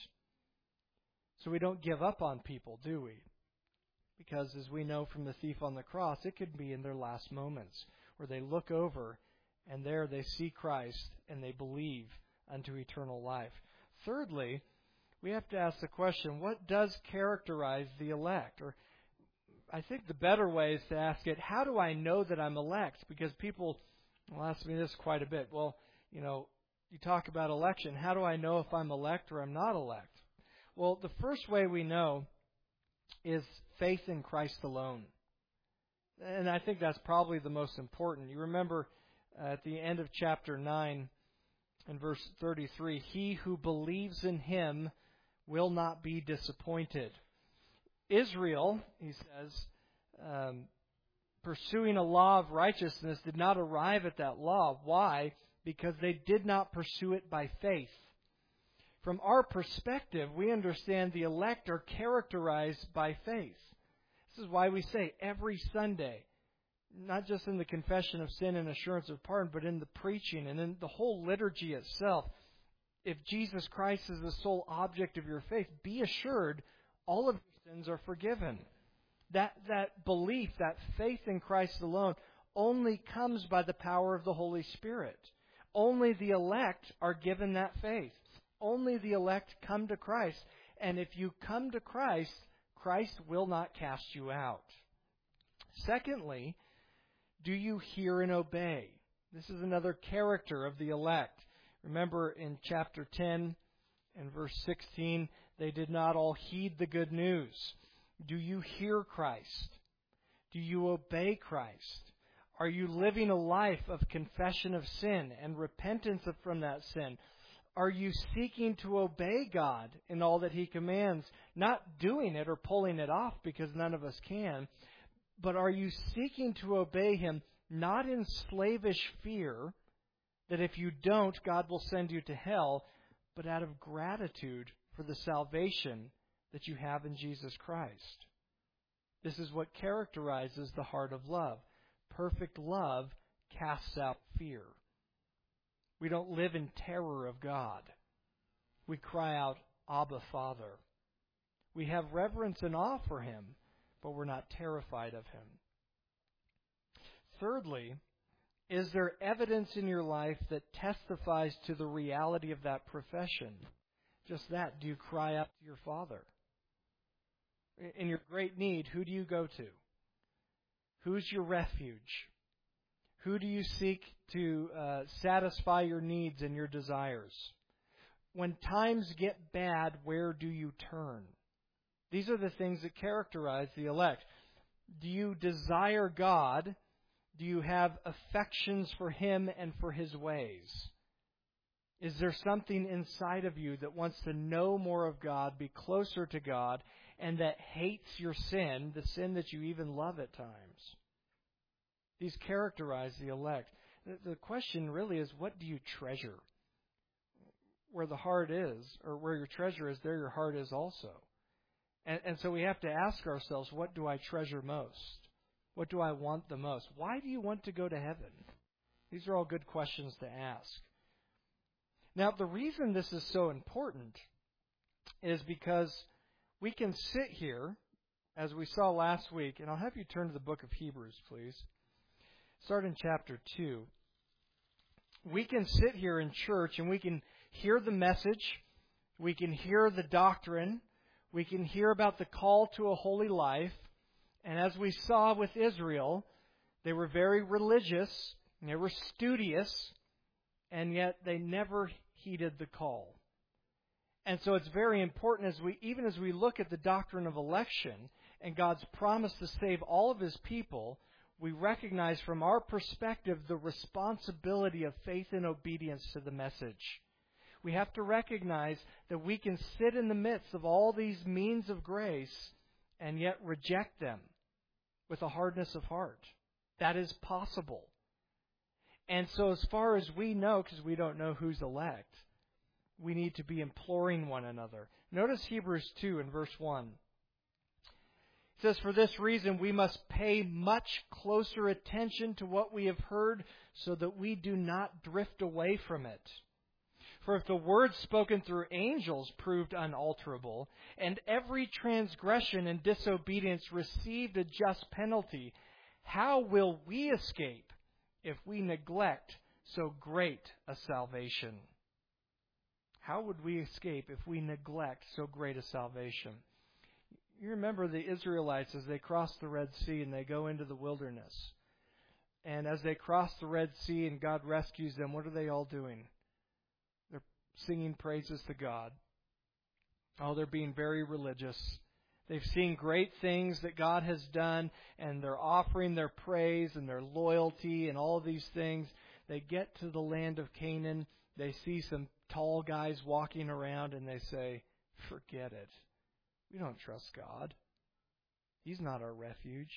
So we don't give up on people, do we? Because as we know from the thief on the cross, it could be in their last moments where they look over and there they see Christ and they believe unto eternal life. Thirdly, we have to ask the question, what does characterize the elect? Or I think the better way is to ask it, how do I know that I'm elect? Because people will ask me this quite a bit. Well, you know, you talk about election. How do I know if I'm elect or I'm not elect? Well, the first way we know is faith in Christ alone. And I think that's probably the most important. You remember uh, at the end of chapter nine, in verse thirty-three, he who believes in Him will not be disappointed. Israel, he says, um, pursuing a law of righteousness, did not arrive at that law. Why? Because they did not pursue it by faith. From our perspective, we understand the elect are characterized by faith. This is why we say every Sunday, not just in the confession of sin and assurance of pardon, but in the preaching and in the whole liturgy itself, if Jesus Christ is the sole object of your faith, be assured all of your sins are forgiven. That, that belief, that faith in Christ alone, only comes by the power of the Holy Spirit. Only the elect are given that faith. Only the elect come to Christ. And if you come to Christ, Christ will not cast you out. Secondly, do you hear and obey? This is another character of the elect. Remember in chapter ten, In verse sixteen, they did not all heed the good news. Do you hear Christ? Do you obey Christ? Are you living a life of confession of sin and repentance from that sin? Are you seeking to obey God in all that He commands? Not doing it or pulling it off, because none of us can, but are you seeking to obey Him not in slavish fear that if you don't, God will send you to hell, but out of gratitude for the salvation that you have in Jesus Christ? This is what characterizes the heart of love. Perfect love casts out fear. We don't live in terror of God. We cry out, Abba, Father. We have reverence and awe for Him, but we're not terrified of Him. Thirdly, is there evidence in your life that testifies to the reality of that profession? Just that, do you cry out to your Father? In your great need, who do you go to? Who's your refuge? Who do you seek to uh, satisfy your needs and your desires? When times get bad, where do you turn? These are the things that characterize the elect. Do you desire God? Do you have affections for Him and for His ways? Is there something inside of you that wants to know more of God, be closer to God, and that hates your sin, the sin that you even love at times? These characterize the elect. The question really is, what do you treasure? Where the heart is, or where your treasure is, there your heart is also. And, and so we have to ask ourselves, what do I treasure most? What do I want the most? Why do you want to go to heaven? These are all good questions to ask. Now, the reason this is so important is because we can sit here, as we saw last week, and I'll have you turn to the book of Hebrews, please. Start in chapter two. We can sit here in church and we can hear the message, we can hear the doctrine, we can hear about the call to a holy life, and as we saw with Israel, they were very religious, and they were studious, and yet they never heeded the call. And so it's very important, as we even as we look at the doctrine of election and God's promise to save all of His people, we recognize from our perspective the responsibility of faith and obedience to the message. We have to recognize that we can sit in the midst of all these means of grace and yet reject them with a hardness of heart. That is possible. And so as far as we know, because we don't know who's elect, we need to be imploring one another. Notice Hebrews two in verse one. It says, "For this reason we must pay much closer attention to what we have heard, so that we do not drift away from it. For if the word spoken through angels proved unalterable, and every transgression and disobedience received a just penalty, how will we escape if we neglect so great a salvation?" How would we escape if we neglect so great a salvation? You remember the Israelites as they cross the Red Sea and they go into the wilderness. And as they cross the Red Sea and God rescues them, what are they all doing? They're singing praises to God. Oh, they're being very religious. They've seen great things that God has done, and they're offering their praise and their loyalty and all these things. They get to the land of Canaan. They see some tall guys walking around, and they say, "Forget it. We don't trust God. He's not our refuge."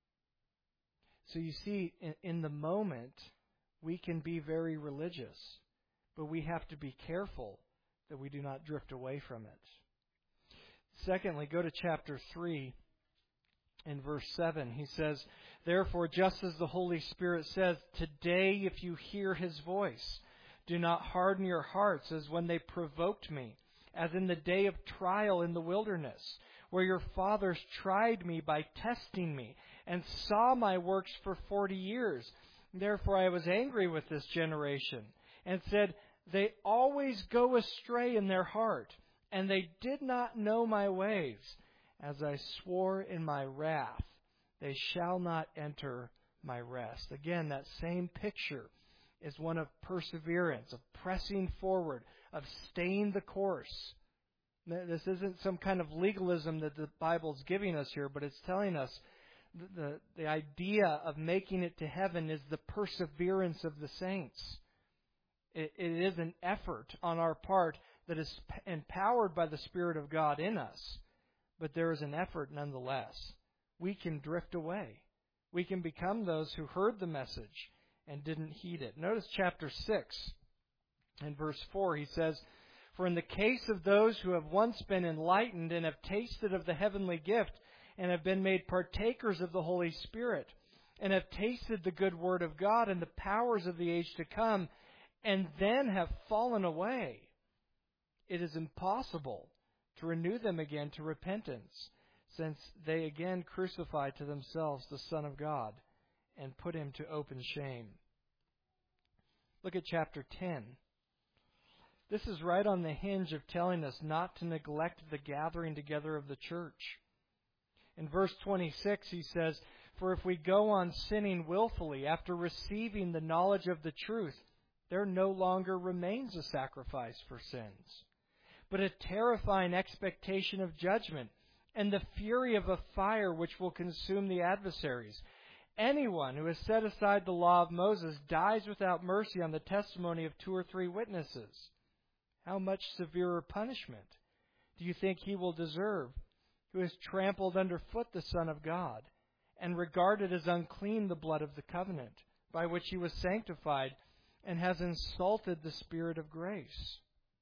So you see, in, in the moment, we can be very religious, but we have to be careful that we do not drift away from it. Secondly, go to chapter three in verse seven. He says, "Therefore, just as the Holy Spirit says, today if you hear His voice, do not harden your hearts as when they provoked me, as in the day of trial in the wilderness, where your fathers tried me by testing me, and saw my works for forty years. Therefore I was angry with this generation, and said, they always go astray in their heart, and they did not know my ways. As I swore in my wrath, they shall not enter my rest." Again, that same picture is one of perseverance, of pressing forward, of staying the course. This isn't some kind of legalism that the Bible's giving us here, but it's telling us the, the, the idea of making it to heaven is the perseverance of the saints. It, it is an effort on our part that is empowered by the Spirit of God in us, but there is an effort nonetheless. We can drift away. We can become those who heard the message and didn't heed it. Notice chapter six and verse four. He says, "For in the case of those who have once been enlightened and have tasted of the heavenly gift and have been made partakers of the Holy Spirit and have tasted the good word of God and the powers of the age to come and then have fallen away, it is impossible to renew them again to repentance, since they again crucify to themselves the Son of God and put him to open shame." Look at chapter ten. This is right on the hinge of telling us not to neglect the gathering together of the church. In verse twenty-six, he says, "For if we go on sinning willfully after receiving the knowledge of the truth, there no longer remains a sacrifice for sins, but a terrifying expectation of judgment and the fury of a fire which will consume the adversaries. Anyone who has set aside the law of Moses dies without mercy on the testimony of two or three witnesses. How much severer punishment do you think he will deserve, who has trampled underfoot the Son of God and regarded as unclean the blood of the covenant by which he was sanctified and has insulted the Spirit of grace?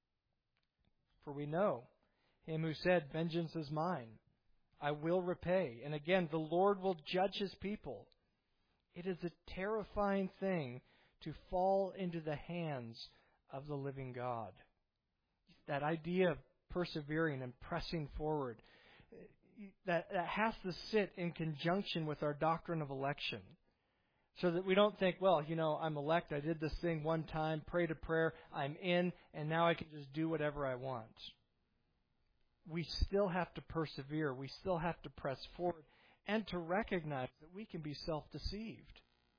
For we know him who said, 'Vengeance is mine, I will repay.' And again, the Lord will judge his people. It is a terrifying thing to fall into the hands of the living God." That idea of persevering and pressing forward, that, that has to sit in conjunction with our doctrine of election. So that we don't think, well, you know, I'm elect, I did this thing one time, prayed a prayer, I'm in, and now I can just do whatever I want. We still have to persevere. We still have to press forward and to recognize that we can be self-deceived.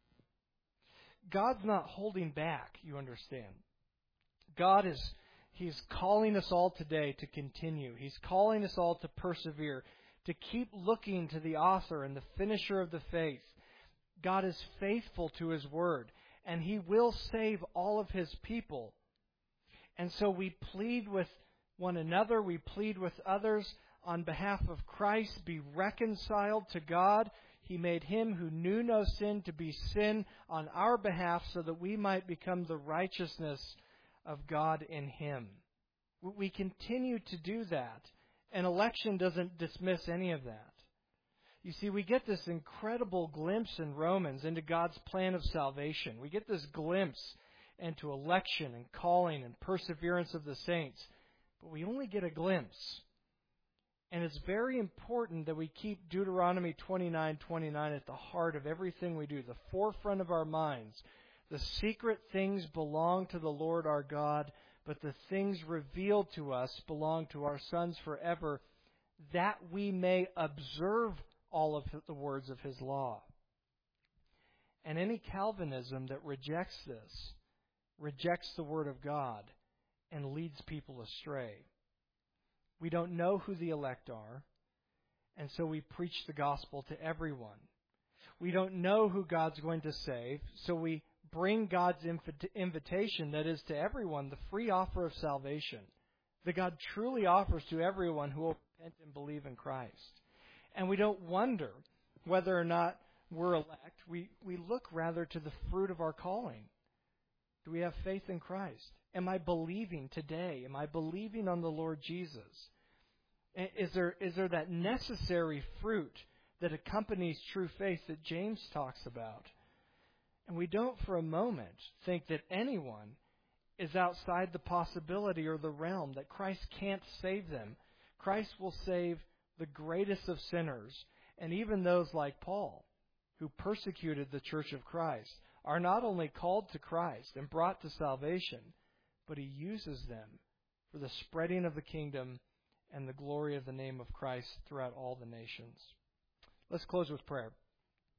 God's not holding back, you understand. God is He's calling us all today to continue. He's calling us all to persevere, to keep looking to the author and the finisher of the faith. God is faithful to His word, and He will save all of His people. And so we plead with one another, we plead with others on behalf of Christ, be reconciled to God. He made Him who knew no sin to be sin on our behalf so that we might become the righteousness of God in Him. We continue to do that, and election doesn't dismiss any of that. You see, we get this incredible glimpse in Romans into God's plan of salvation. We get this glimpse into election and calling and perseverance of the saints, but we only get a glimpse. And it's very important that we keep Deuteronomy twenty-nine twenty-nine at the heart of everything we do, the forefront of our minds. The secret things belong to the Lord our God, but the things revealed to us belong to our sons forever, that we may observe all of the words of His law. And any Calvinism that rejects this, rejects the Word of God, and leads people astray. We don't know who the elect are, and so we preach the gospel to everyone. We don't know who God's going to save, so we bring God's invitation, that is to everyone, the free offer of salvation, that God truly offers to everyone who will repent and believe in Christ. And we don't wonder whether or not we're elect. We, we look rather to the fruit of our calling. Do we have faith in Christ? Am I believing today? Am I believing on the Lord Jesus? Is there, is there that necessary fruit that accompanies true faith that James talks about? And we don't for a moment think that anyone is outside the possibility or the realm, that Christ can't save them. Christ will save the greatest of sinners, and even those like Paul, who persecuted the church of Christ, are not only called to Christ and brought to salvation, but He uses them for the spreading of the kingdom and the glory of the name of Christ throughout all the nations. Let's close with prayer.